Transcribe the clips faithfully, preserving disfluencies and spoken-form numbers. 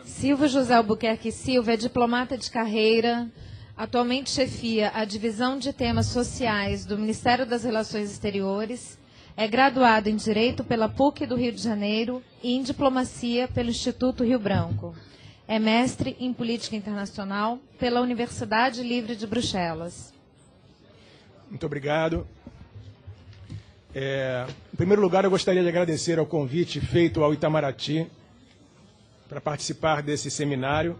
Silvio José Albuquerque Silva é diplomata de carreira, atualmente chefia a Divisão de Temas Sociais do Ministério das Relações Exteriores, é graduado em Direito pela P U C do Rio de Janeiro e em Diplomacia pelo Instituto Rio Branco. É mestre em Política Internacional pela Universidade Livre de Bruxelas. Muito obrigado. É, em primeiro lugar, eu gostaria de agradecer ao convite feito ao Itamaraty para participar desse seminário.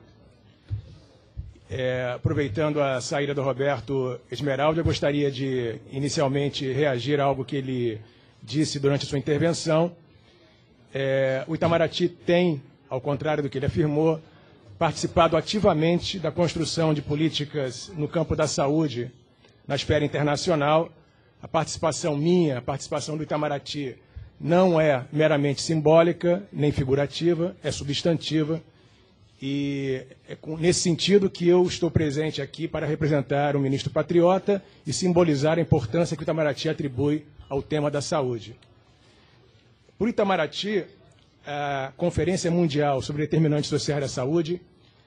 É, aproveitando a saída do Roberto Esmeralda, eu gostaria de, inicialmente, reagir a algo que ele disse durante a sua intervenção. É, o Itamaraty tem, ao contrário do que ele afirmou, participado ativamente da construção de políticas no campo da saúde na esfera internacional. A participação minha, a participação do Itamaraty, não é meramente simbólica, nem figurativa, é substantiva. E é nesse sentido que eu estou presente aqui para representar o ministro patriota e simbolizar a importância que o Itamaraty atribui ao tema da saúde. Por o Itamaraty, a Conferência Mundial sobre Determinantes Sociais da Saúde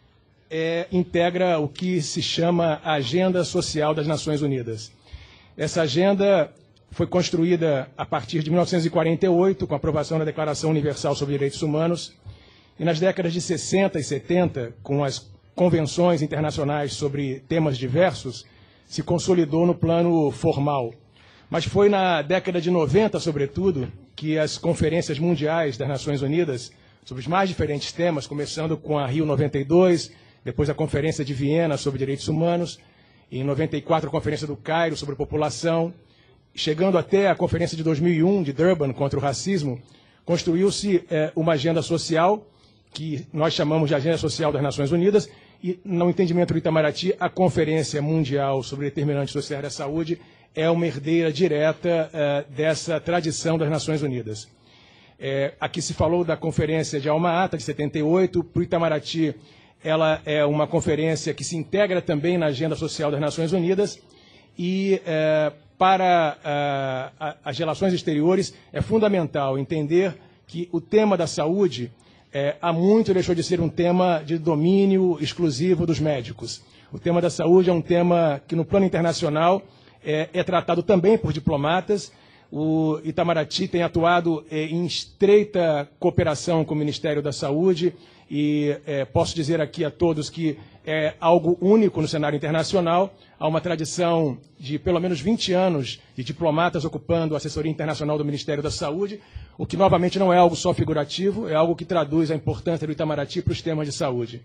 é, integra o que se chama a Agenda Social das Nações Unidas. Essa agenda foi construída a partir de mil novecentos e quarenta e oito, com a aprovação da Declaração Universal sobre Direitos Humanos, e nas décadas de sessenta e setenta, com as convenções internacionais sobre temas diversos, se consolidou no plano formal. Mas foi na década de noventa, sobretudo, que as conferências mundiais das Nações Unidas, sobre os mais diferentes temas, começando com a Rio noventa e dois, depois a Conferência de Viena sobre Direitos Humanos, e em noventa e quatro a Conferência do Cairo sobre População, chegando até a Conferência de dois mil e um de Durban contra o racismo, construiu-se eh, uma agenda social, que nós chamamos de Agenda Social das Nações Unidas, e, no entendimento do Itamaraty, a Conferência Mundial sobre Determinantes Sociais da Saúde é uma herdeira direta uh, dessa tradição das Nações Unidas. É, aqui se falou da Conferência de Alma-Ata, de setenta e oito, para o Itamaraty, ela é uma conferência que se integra também na Agenda Social das Nações Unidas, e uh, para uh, as relações exteriores é fundamental entender que o tema da saúde É, há muito deixou de ser um tema de domínio exclusivo dos médicos. O tema da saúde é um tema que, no plano internacional, é, é tratado também por diplomatas. O Itamaraty tem atuado é, em estreita cooperação com o Ministério da Saúde e é, posso dizer aqui a todos que é algo único no cenário internacional. Há uma tradição de pelo menos vinte anos de diplomatas ocupando a assessoria internacional do Ministério da Saúde, o que, novamente, não é algo só figurativo, é algo que traduz a importância do Itamaraty para os temas de saúde.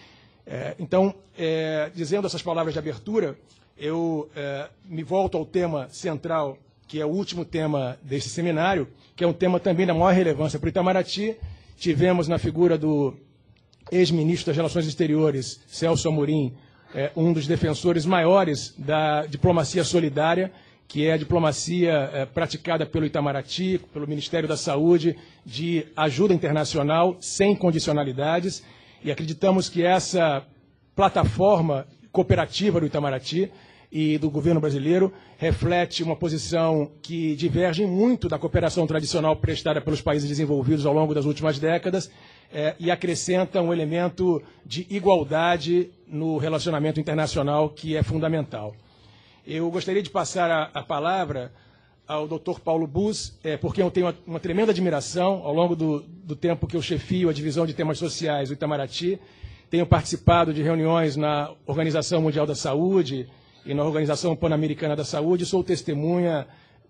É, então, é, dizendo essas palavras de abertura, eu é, me volto ao tema central, que é o último tema desse seminário, que é um tema também da maior relevância para o Itamaraty. Tivemos na figura do ex-ministro das Relações Exteriores, Celso Amorim, é, um dos defensores maiores da diplomacia solidária, que é a diplomacia é, praticada pelo Itamaraty, pelo Ministério da Saúde, de ajuda internacional, sem condicionalidades, e acreditamos que essa plataforma cooperativa do Itamaraty e do governo brasileiro reflete uma posição que diverge muito da cooperação tradicional prestada pelos países desenvolvidos ao longo das últimas décadas é, e acrescenta um elemento de igualdade no relacionamento internacional que é fundamental. Eu gostaria de passar a, a palavra ao doutor Paulo Bus, é, porque eu tenho uma, uma tremenda admiração ao longo do, do tempo que eu chefio a divisão de temas sociais do Itamaraty. Tenho participado de reuniões na Organização Mundial da Saúde e na Organização Pan-Americana da Saúde. Sou testemunha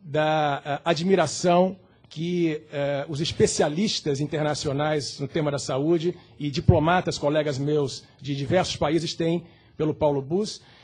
da a, admiração que eh, os especialistas internacionais no tema da saúde e diplomatas, colegas meus de diversos países, têm pelo Paulo Bus.